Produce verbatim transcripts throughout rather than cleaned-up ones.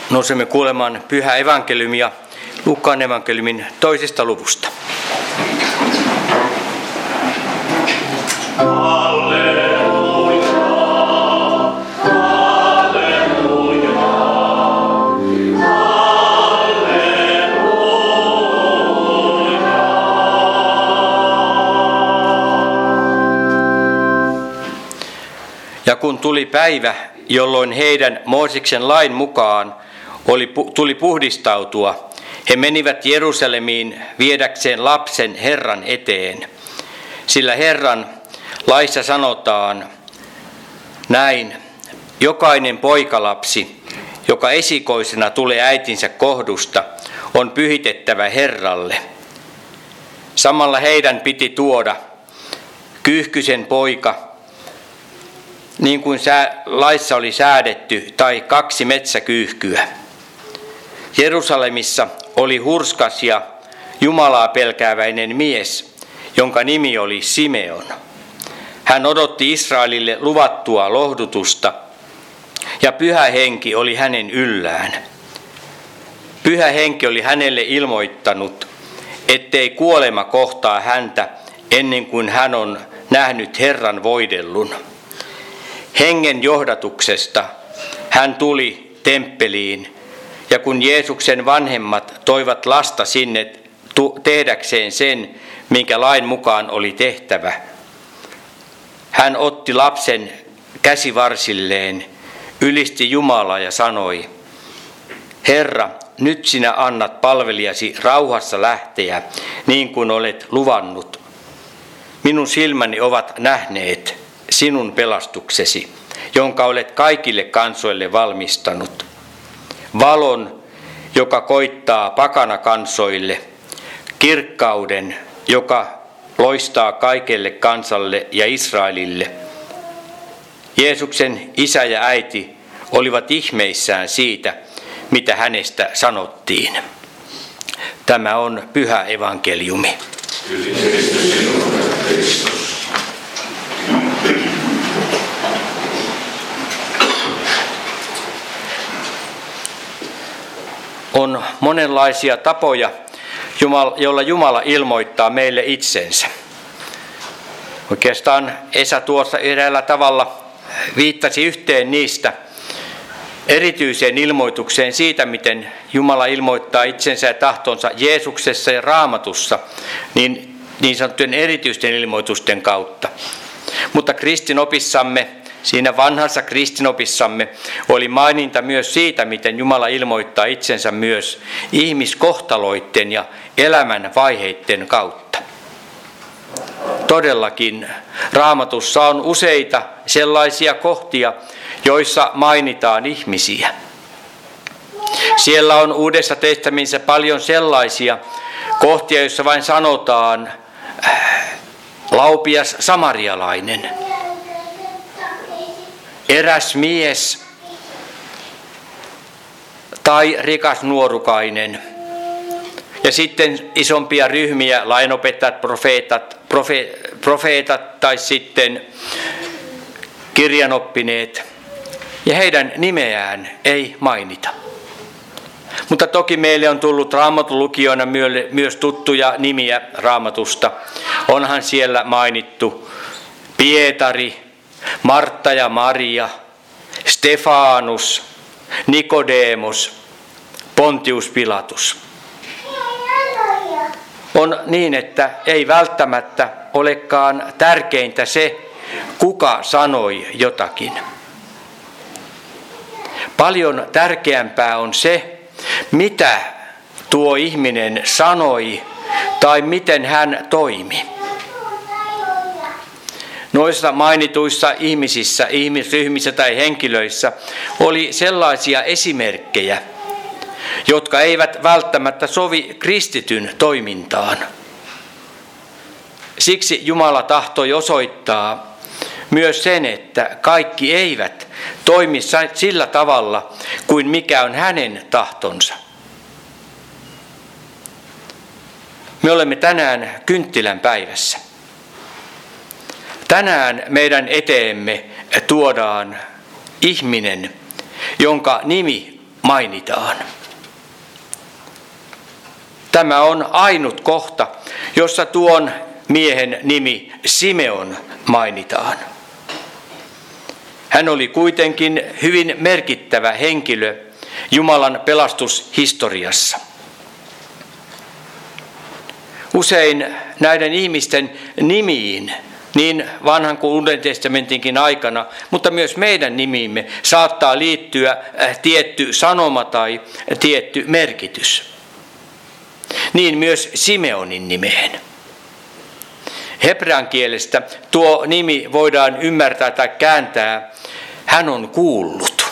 Nousemme kuulemaan pyhää evankeliumia Luukkaan evankeliumin toisesta luvusta. Ja kun tuli päivä, jolloin heidän Mooseksen lain mukaan oli, tuli puhdistautua, he menivät Jerusalemiin viedäkseen lapsen Herran eteen. Sillä Herran laissa sanotaan näin: jokainen poikalapsi, joka esikoisena tulee äitinsä kohdusta, on pyhitettävä Herralle. Samalla heidän piti tuoda kyyhkysen poika, niin kuin laissa oli säädetty, tai kaksi metsäkyyhkyä. Jerusalemissa oli hurskas ja Jumalaa pelkääväinen mies, jonka nimi oli Simeon. Hän odotti Israelille luvattua lohdutusta, ja Pyhä Henki oli hänen yllään. Pyhä Henki oli hänelle ilmoittanut, ettei kuolema kohtaa häntä ennen kuin hän on nähnyt Herran voidellun. Hengen johdatuksesta hän tuli temppeliin, ja kun Jeesuksen vanhemmat toivat lasta sinne tehdäkseen sen, minkä lain mukaan oli tehtävä, hän otti lapsen käsivarsilleen, ylisti Jumalaa ja sanoi: Herra, nyt sinä annat palvelijasi rauhassa lähteä, niin kuin olet luvannut. Minun silmäni ovat nähneet sinun pelastuksesi, jonka olet kaikille kansoille valmistanut. Valon, joka koittaa pakana kansoille, kirkkauden, joka loistaa kaikelle kansalle ja Israelille. Jeesuksen isä ja äiti olivat ihmeissään siitä, mitä hänestä sanottiin. Tämä on pyhä evankeliumi. On monenlaisia tapoja, joilla Jumala ilmoittaa meille itsensä. Oikeastaan Esa tuossa eräällä tavalla viittasi yhteen niistä erityiseen ilmoitukseen siitä, miten Jumala ilmoittaa itsensä ja tahtonsa Jeesuksessa ja Raamatussa, niin, niin sanottujen erityisten ilmoitusten kautta. Mutta kristinopissamme, siinä vanhassa kristinopissamme oli maininta myös siitä, miten Jumala ilmoittaa itsensä myös ihmiskohtaloiden ja elämän vaiheiden kautta. Todellakin Raamatussa on useita sellaisia kohtia, joissa mainitaan ihmisiä. Siellä on Uudessa testamentissa paljon sellaisia kohtia, joissa vain sanotaan laupias samarialainen, eräs mies tai rikas nuorukainen. Ja sitten isompia ryhmiä, lainopettajat, profeetat, profe, profeetat tai sitten kirjanoppineet. Ja heidän nimeään ei mainita. Mutta toki meille on tullut Raamatun lukijoina myös tuttuja nimiä Raamatusta. Onhan siellä mainittu Pietari, Martta ja Maria, Stefanus, Nikodemus, Pontius Pilatus. On niin, että ei välttämättä olekaan tärkeintä se, kuka sanoi jotakin. Paljon tärkeämpää on se, mitä tuo ihminen sanoi tai miten hän toimi. Noissa mainituissa ihmisissä, ihmisryhmissä tai henkilöissä oli sellaisia esimerkkejä, jotka eivät välttämättä sovi kristityn toimintaan. Siksi Jumala tahtoi osoittaa myös sen, että kaikki eivät toimi sillä tavalla kuin mikä on hänen tahtonsa. Me olemme tänään kynttilän päivässä. Tänään meidän eteemme tuodaan ihminen, jonka nimi mainitaan. Tämä on ainut kohta, jossa tuon miehen nimi Simeon mainitaan. Hän oli kuitenkin hyvin merkittävä henkilö Jumalan pelastushistoriassa. Usein näiden ihmisten nimiin, niin vanhan kuin Uuden testamentinkin aikana, mutta myös meidän nimiimme saattaa liittyä tietty sanoma tai tietty merkitys. Niin myös Simeonin nimeen. Hebrean kielestä tuo nimi voidaan ymmärtää tai kääntää, hän on kuullut.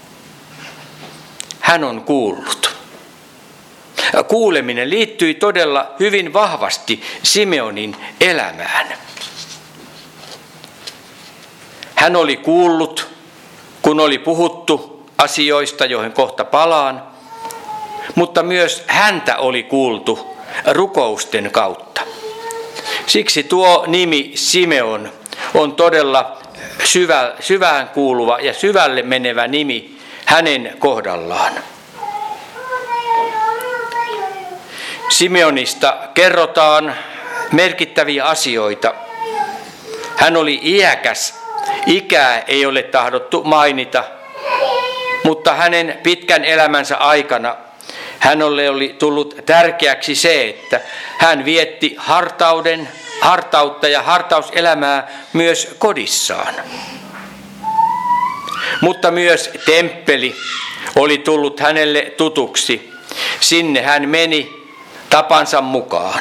Hän on kuullut. Kuuleminen liittyi todella hyvin vahvasti Simeonin elämään. Hän oli kuullut, kun oli puhuttu asioista, joihin kohta palaan, mutta myös häntä oli kuultu rukousten kautta. Siksi tuo nimi Simeon on todella syvä, syvään kuuluva ja syvälle menevä nimi hänen kohdallaan. Simeonista kerrotaan merkittäviä asioita. Hän oli iäkäs, ikää ei ole tahdottu mainita, mutta hänen pitkän elämänsä aikana hänelle oli tullut tärkeäksi se, että hän vietti hartauden, hartautta ja hartauselämää myös kodissaan. Mutta myös temppeli oli tullut hänelle tutuksi. Sinne hän meni tapansa mukaan.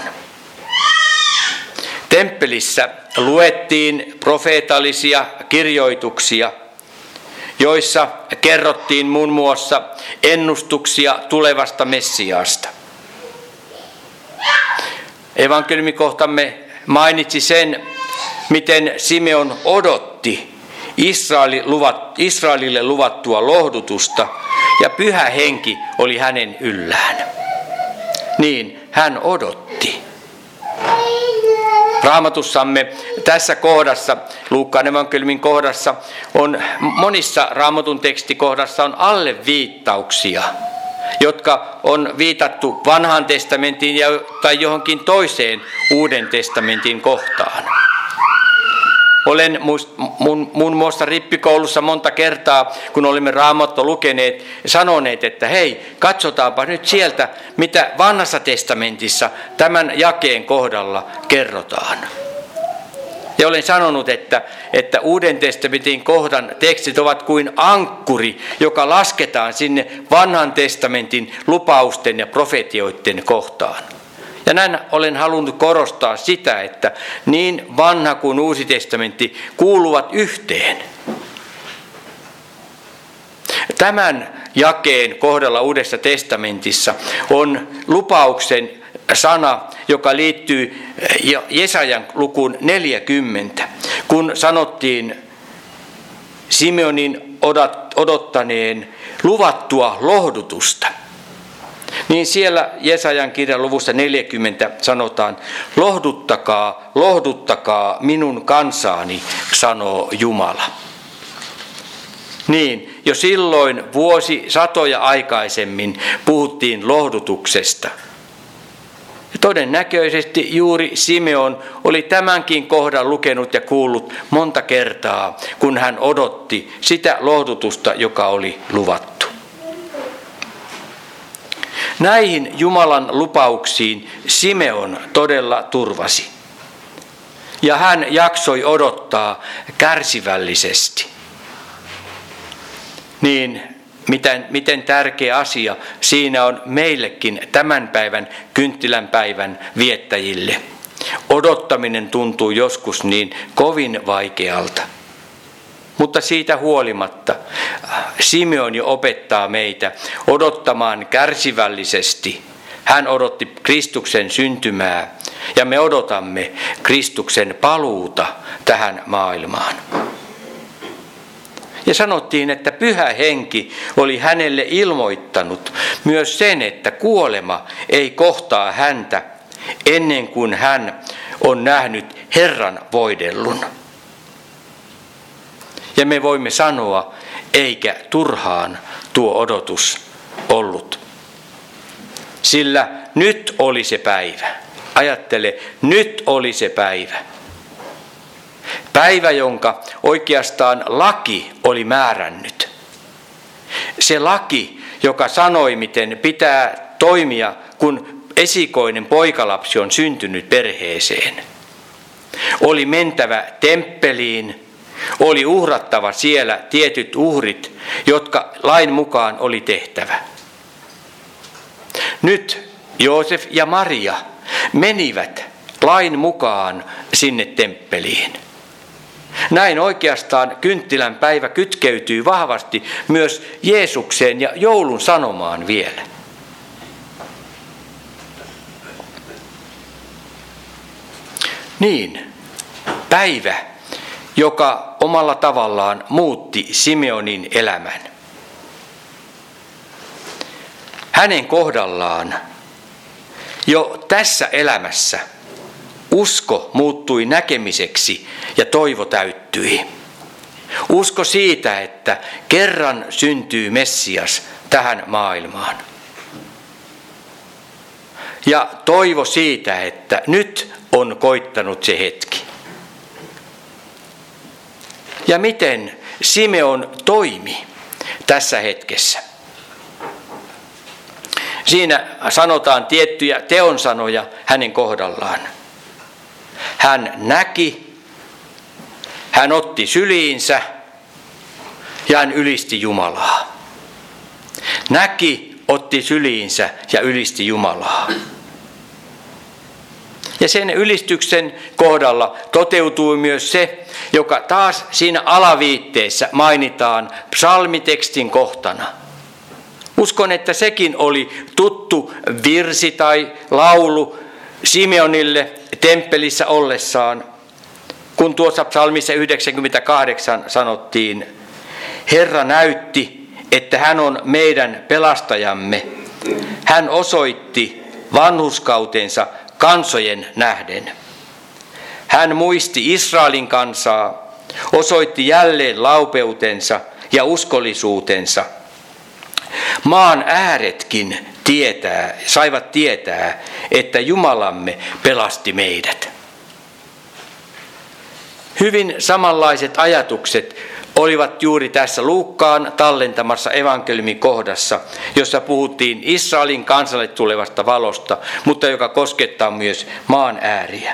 Temppelissä luettiin profeetallisia kirjoituksia, joissa kerrottiin muun muassa ennustuksia tulevasta Messiaasta. Evankeliumikohtamme mainitsi sen, miten Simeon odotti Israelille luvattua lohdutusta ja Pyhä Henki oli hänen yllään. Niin hän odotti. Raamatussamme tässä kohdassa, Luukkaan evankeliumin kohdassa, on monissa Raamatun tekstikohdassa on alleviittauksia, jotka on viitattu vanhaan testamentiin ja, tai johonkin toiseen Uuden testamentin kohtaan. Olen mun, muun muassa rippikoulussa monta kertaa, kun olimme Raamattua lukeneet, sanoneet, että hei, katsotaanpa nyt sieltä, mitä vanhassa testamentissa tämän jakeen kohdalla kerrotaan. Ja olen sanonut, että, että Uuden testamentin kohdan tekstit ovat kuin ankkuri, joka lasketaan sinne vanhan testamentin lupausten ja profetioiden kohtaan. Ja näin olen halunnut korostaa sitä, että niin vanha kuin Uusi testamentti kuuluvat yhteen. Tämän jakeen kohdalla Uudessa testamentissa on lupauksen sana, joka liittyy Jesajan lukuun neljäkymmentä, kun sanottiin Simeonin odottaneen luvattua lohdutusta. Niin siellä Jesajan kirjan luvussa neljäkymmentä sanotaan, lohduttakaa, lohduttakaa minun kansaani, sanoo Jumala. Niin, jo silloin vuosi satoja aikaisemmin puhuttiin lohdutuksesta. Ja todennäköisesti juuri Simeon oli tämänkin kohdan lukenut ja kuullut monta kertaa, kun hän odotti sitä lohdutusta, joka oli luvattu. Näihin Jumalan lupauksiin Simeon todella turvasi. Ja hän jaksoi odottaa kärsivällisesti. Niin miten, miten tärkeä asia siinä on meillekin tämän päivän kynttilänpäivän viettäjille. Odottaminen tuntuu joskus niin kovin vaikealta. Mutta siitä huolimatta Simeon jo opettaa meitä odottamaan kärsivällisesti. Hän odotti Kristuksen syntymää ja me odotamme Kristuksen paluuta tähän maailmaan. Ja sanottiin, että Pyhä Henki oli hänelle ilmoittanut myös sen, että kuolema ei kohtaa häntä ennen kuin hän on nähnyt Herran voidellun. Ja me voimme sanoa, eikä turhaan tuo odotus ollut. Sillä nyt oli se päivä. Ajattele, nyt oli se päivä. Päivä, jonka oikeastaan laki oli määrännyt. Se laki, joka sanoi, miten pitää toimia, kun esikoinen poikalapsi on syntynyt perheeseen. Oli mentävä temppeliin, oli uhrattava siellä tietyt uhrit, jotka lain mukaan oli tehtävä. Nyt Joosef ja Maria menivät lain mukaan sinne temppeliin. Näin oikeastaan kynttilän päivä kytkeytyy vahvasti myös Jeesukseen ja joulun sanomaan vielä. Niin, päivä, joka omalla tavallaan muutti Simeonin elämän. Hänen kohdallaan jo tässä elämässä usko muuttui näkemiseksi ja toivo täyttyi. Usko siitä, että kerran syntyy Messias tähän maailmaan. Ja toivo siitä, että nyt on koittanut se hetki. Ja miten Simeon toimi tässä hetkessä? Siinä sanotaan tiettyjä teonsanoja hänen kohdallaan. Hän näki, hän otti syliinsä ja hän ylisti Jumalaa. Näki, otti syliinsä ja ylisti Jumalaa. Ja sen ylistyksen kohdalla toteutui myös se, joka taas siinä alaviitteessä mainitaan psalmitekstin kohtana. Uskon, että sekin oli tuttu virsi tai laulu Simeonille temppelissä ollessaan, kun tuossa psalmissa yhdeksänkymmentäkahdeksan sanottiin, Herra näytti, että hän on meidän pelastajamme. Hän osoitti vanhurskautensa kansojen nähden. Hän muisti Israelin kansaa, osoitti jälleen laupeutensa ja uskollisuutensa. Maan ääretkin tietää, saivat tietää, että Jumalamme pelasti meidät. Hyvin samanlaiset ajatukset olivat juuri tässä Luukkaan tallentamassa evankeliumin kohdassa, jossa puhuttiin Israelin kansalle tulevasta valosta, mutta joka koskettaa myös maan ääriä.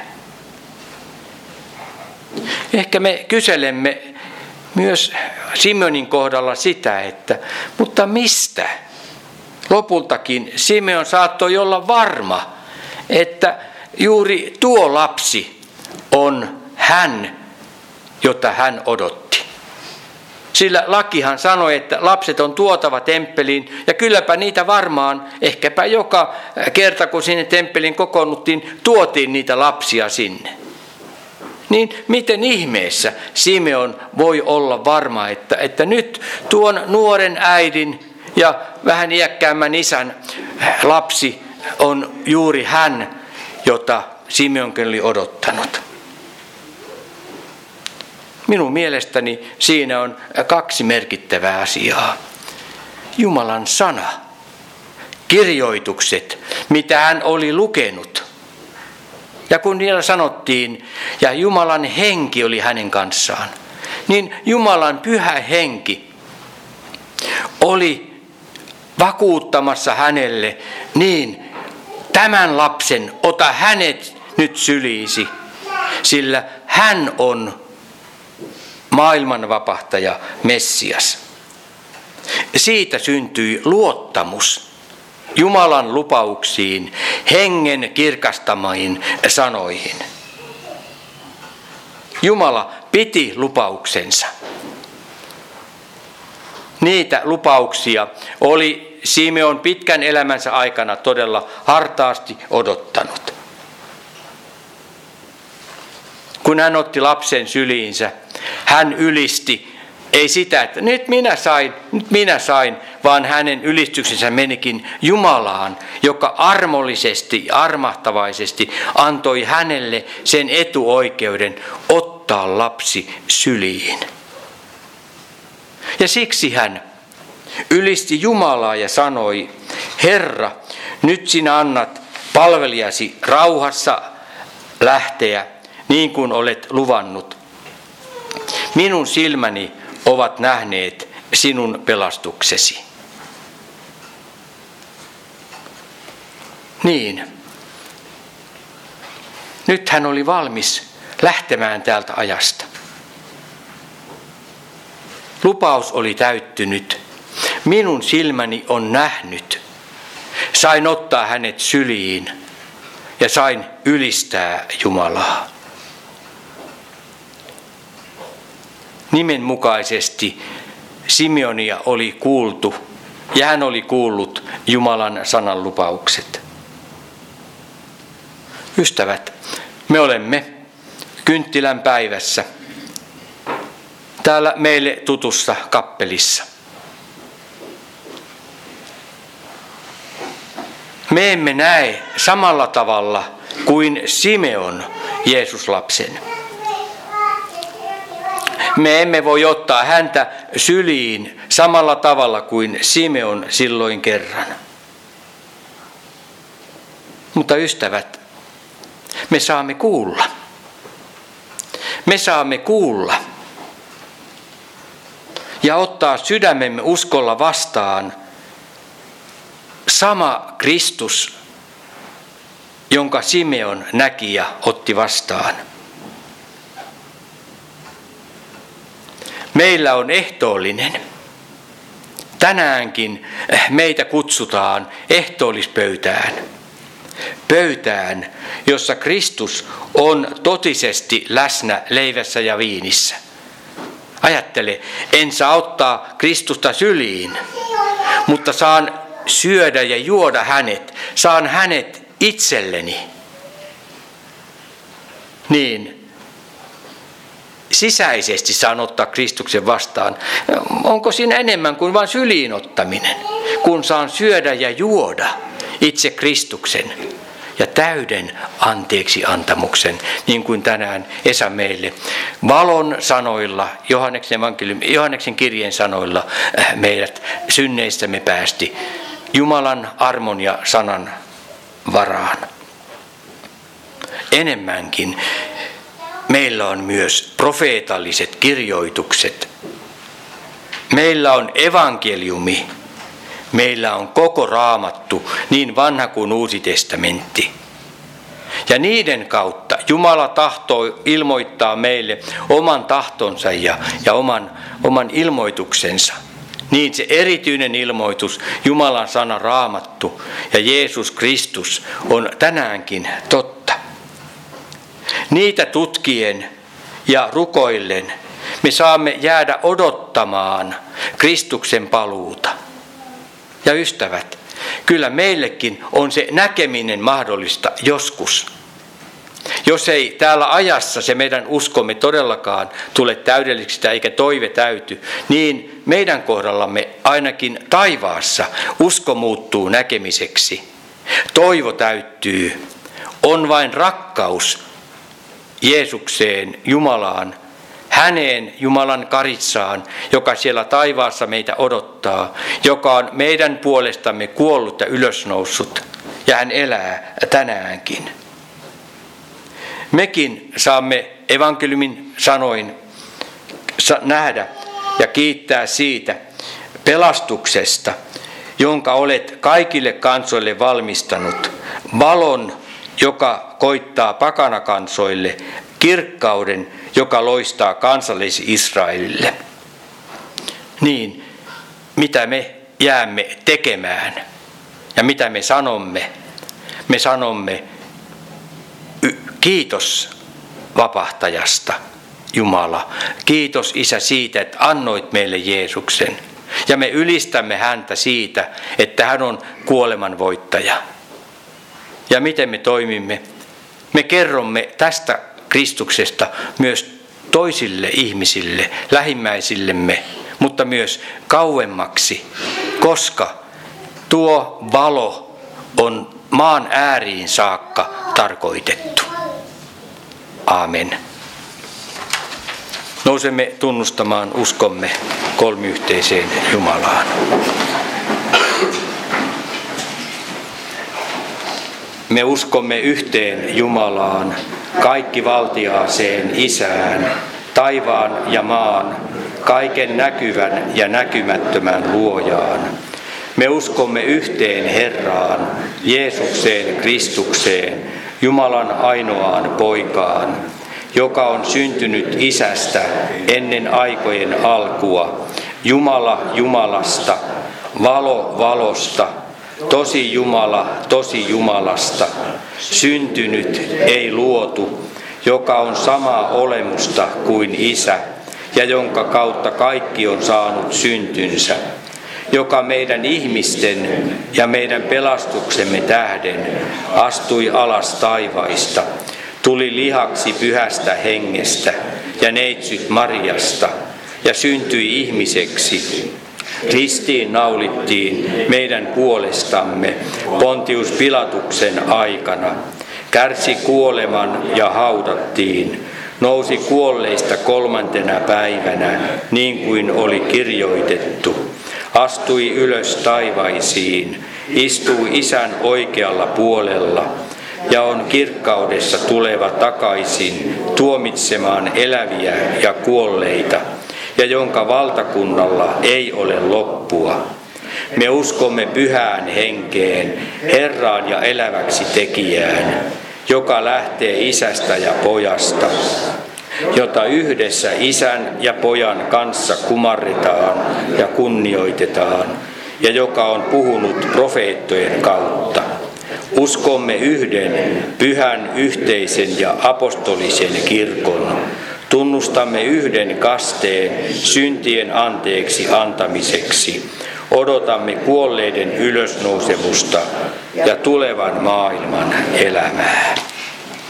Ehkä me kyselemme myös Simeonin kohdalla sitä, että mutta mistä? Lopultakin Simeon saattoi olla varma, että juuri tuo lapsi on hän, jota hän odotti. Sillä lakihan sanoi, että lapset on tuotava temppeliin, ja kylläpä niitä varmaan, ehkäpä joka kerta kun sinne temppeliin kokoonnuttiin, tuotiin niitä lapsia sinne. Niin miten ihmeessä Simeon voi olla varma, että, että nyt tuon nuoren äidin ja vähän iäkkäämmän isän lapsi on juuri hän, jota Simeonkin oli odottanut. Minun mielestäni siinä on kaksi merkittävää asiaa. Jumalan sana, kirjoitukset, mitä hän oli lukenut. Ja kun niillä sanottiin, ja Jumalan henki oli hänen kanssaan, niin Jumalan pyhä henki oli vakuuttamassa hänelle, niin tämän lapsen, ota hänet nyt syliisi, sillä hän on maailman vapahtaja Messias. Siitä syntyi luottamus Jumalan lupauksiin, hengen kirkastamiin sanoihin. Jumala piti lupauksensa. Niitä lupauksia oli Simeon pitkän elämänsä aikana todella hartaasti odottanut. Kun hän otti lapsen syliinsä, hän ylisti, ei sitä, että nyt minä sain, nyt minä sain, vaan hänen ylistyksensä menikin Jumalaan, joka armollisesti ja armahtavaisesti antoi hänelle sen etuoikeuden ottaa lapsi syliin. Ja siksi hän ylisti Jumalaa ja sanoi, Herra, nyt sinä annat palvelijasi rauhassa lähteä, niin kuin olet luvannut. Minun silmäni ovat nähneet sinun pelastuksesi. Niin. Nyt hän oli valmis lähtemään täältä ajasta. Lupaus oli täyttynyt. Minun silmäni on nähnyt. Sain ottaa hänet syliin ja sain ylistää Jumalaa. Nimenmukaisesti Simeonia oli kuultu ja hän oli kuullut Jumalan sanan lupaukset. Ystävät, me olemme kynttilän päivässä täällä meille tutussa kappelissa. Me emme näe samalla tavalla kuin Simeon Jeesuslapsen. Me emme voi ottaa häntä syliin samalla tavalla kuin Simeon silloin kerran. Mutta ystävät, me saamme kuulla. Me saamme kuulla ja ottaa sydämemme uskolla vastaan sama Kristus, jonka Simeon näki ja otti vastaan. Meillä on ehtoollinen. Tänäänkin meitä kutsutaan ehtoollispöytään. Pöytään, jossa Kristus on totisesti läsnä leivässä ja viinissä. Ajattele, en saa ottaa Kristusta syliin, mutta saan syödä ja juoda hänet. Saan hänet itselleni. Niin, sisäisesti saan ottaa Kristuksen vastaan. Onko siinä enemmän kuin vain syliin ottaminen, kun saan syödä ja juoda itse Kristuksen ja täyden anteeksi antamuksen, niin kuin tänään Esa meille valon sanoilla, Johanneksen, Johanneksen kirjeen sanoilla meidät synneistämme päästi Jumalan armon ja sanan varaan. Enemmänkin meillä on myös profeetalliset kirjoitukset. Meillä on evankeliumi. Meillä on koko Raamattu, niin vanha kuin Uusi testamentti. Ja niiden kautta Jumala tahtoo ilmoittaa meille oman tahtonsa ja, ja oman, oman ilmoituksensa. Niin se erityinen ilmoitus, Jumalan sana Raamattu ja Jeesus Kristus on tänäänkin totta. Niitä tutkien ja rukoillen me saamme jäädä odottamaan Kristuksen paluuta. Ja ystävät, kyllä meillekin on se näkeminen mahdollista joskus. Jos ei täällä ajassa se meidän uskomme todellakaan tule täydelliseksi eikä toive täyty, niin meidän kohdallamme ainakin taivaassa usko muuttuu näkemiseksi. Toivo täyttyy. On vain rakkaus Jeesukseen, Jumalaan, häneen Jumalan karitsaan, joka siellä taivaassa meitä odottaa, joka on meidän puolestamme kuollut ja ylösnoussut, ja hän elää tänäänkin. Mekin saamme evankeliumin sanoin nähdä ja kiittää siitä pelastuksesta, jonka olet kaikille kansoille valmistanut, valon, joka koittaa pakanakansoille, kirkkauden, joka loistaa kansallis-Israelille. Niin, mitä me jäämme tekemään ja mitä me sanomme? Me sanomme kiitos vapahtajasta, Jumala. Kiitos Isä siitä, että annoit meille Jeesuksen. Ja me ylistämme häntä siitä, että hän on kuoleman voittaja. Ja miten me toimimme? Me kerromme tästä Kristuksesta myös toisille ihmisille, lähimmäisillemme, mutta myös kauemmaksi, koska tuo valo on maan ääriin saakka tarkoitettu. Aamen. Nousemme tunnustamaan uskomme kolmiyhteiseen Jumalaan. Me uskomme yhteen Jumalaan, kaikkivaltiaaseen Isään, taivaan ja maan, kaiken näkyvän ja näkymättömän luojaan. Me uskomme yhteen Herraan, Jeesukseen Kristukseen, Jumalan ainoaan poikaan, joka on syntynyt Isästä ennen aikojen alkua, Jumala Jumalasta, valo valosta, tosi Jumala tosi Jumalasta, syntynyt ei luotu, joka on samaa olemusta kuin Isä, ja jonka kautta kaikki on saanut syntynsä, joka meidän ihmisten ja meidän pelastuksemme tähden astui alas taivaista, tuli lihaksi pyhästä hengestä ja neitsyt Mariasta ja syntyi ihmiseksi. Ristiin naulittiin meidän puolestamme Pontius Pilatuksen aikana, kärsi kuoleman ja haudattiin, nousi kuolleista kolmantena päivänä, niin kuin oli kirjoitettu, astui ylös taivaisiin, istui Isän oikealla puolella ja on kirkkaudessa tuleva takaisin tuomitsemaan eläviä ja kuolleita, ja jonka valtakunnalla ei ole loppua. Me uskomme pyhään henkeen, Herraan ja eläväksi tekijään, joka lähtee Isästä ja Pojasta, jota yhdessä Isän ja Pojan kanssa kumarretaan ja kunnioitetaan, ja joka on puhunut profeettojen kautta. Uskomme yhden pyhän yhteisen ja apostolisen kirkon. Tunnustamme yhden kasteen syntien anteeksi antamiseksi. Odotamme kuolleiden ylösnousemusta ja tulevan maailman elämää.